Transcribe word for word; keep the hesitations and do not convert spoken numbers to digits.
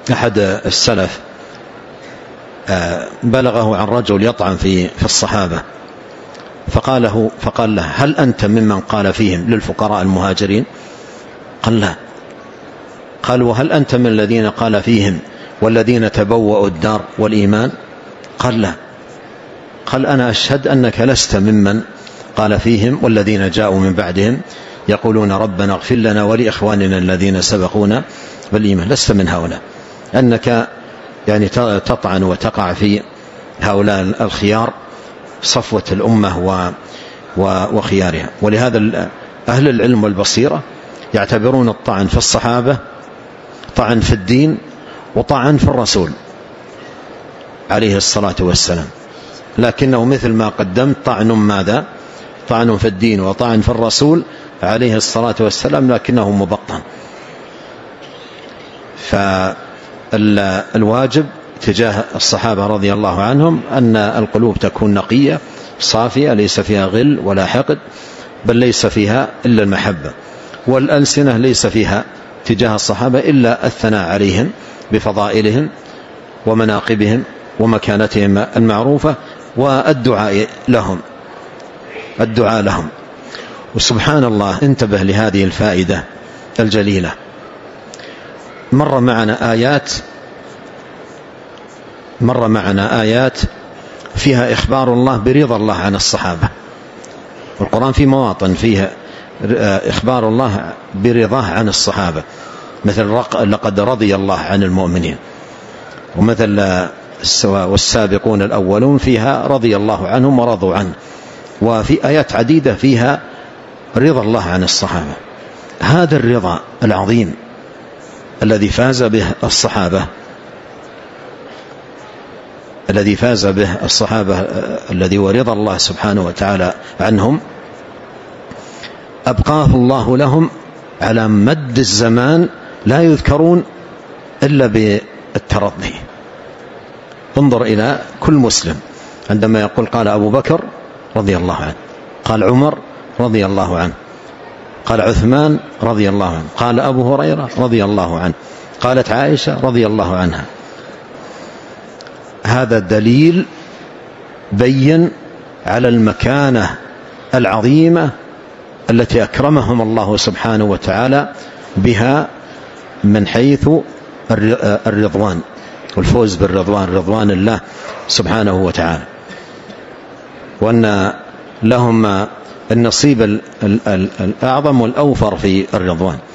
أحد السلف بلغه عن رجل يطعن في في الصحابة، فقال له فقال له: هل أنت ممن قال فيهم للفقراء المهاجرين؟ قال: لا. قال: وهل أنت من الذين قال فيهم والذين تبوأوا الدار والإيمان؟ قال: لا. قال: أنا أشهد أنك لست ممن قال فيهم والذين جاءوا من بعدهم يقولون ربنا اغفر لنا ولإخواننا الذين سبقونا بالإيمان. لست من هؤلاء، أنك يعني تطعن وتقع في هؤلاء الخيار، صفوة الأمة وخيارها. ولهذا أهل العلم والبصيرة يعتبرون الطعن في الصحابة طعن في الدين وطعن في الرسول عليه الصلاة والسلام، لكنه مثل ما قدمت طعن ماذا؟ طعن في الدين وطعن في الرسول عليه الصلاة والسلام، لكنه مبطن. فالواجب تجاه الصحابة رضي الله عنهم أن القلوب تكون نقية صافية، ليس فيها غل ولا حقد، بل ليس فيها إلا المحبة، والألسنة ليس فيها تجاه الصحابة إلا الثناء عليهم بفضائلهم ومناقبهم ومكانتهم المعروفة والدعاء لهم الدعاء لهم. وسبحان الله، انتبه لهذه الفائدة الجليلة. مر معنا آيات مر معنا آيات فيها إخبار الله برضا الله عن الصحابة، والقرآن في مواطن فيها إخبار الله برضاه عن الصحابة، مثل لقد رضي الله عن المؤمنين، ومثل والسابقون الأولون فيها رضي الله عنهم ورضوا عنه. وفي آيات عديدة فيها رضا الله عن الصحابة. هذا الرضا العظيم الذي فاز به الصحابة الذي فاز به الصحابة الذي ورضا الله سبحانه وتعالى عنهم، أبقاه الله لهم على مد الزمان، لا يذكرون إلا بالترضي. انظر إلى كل مسلم عندما يقول قال أبو بكر رضي الله عنه، قال عمر رضي الله عنه، قال عثمان رضي الله عنه، قال أبو هريرة رضي الله عنه، قالت عائشة رضي الله عنها. هذا دليل بين على المكانة العظيمة التي أكرمهم الله سبحانه وتعالى بها من حيث الرضوان والفوز بالرضوان، رضوان الله سبحانه وتعالى، وأن لهم النصيب الأعظم والأوفر في الرضوان.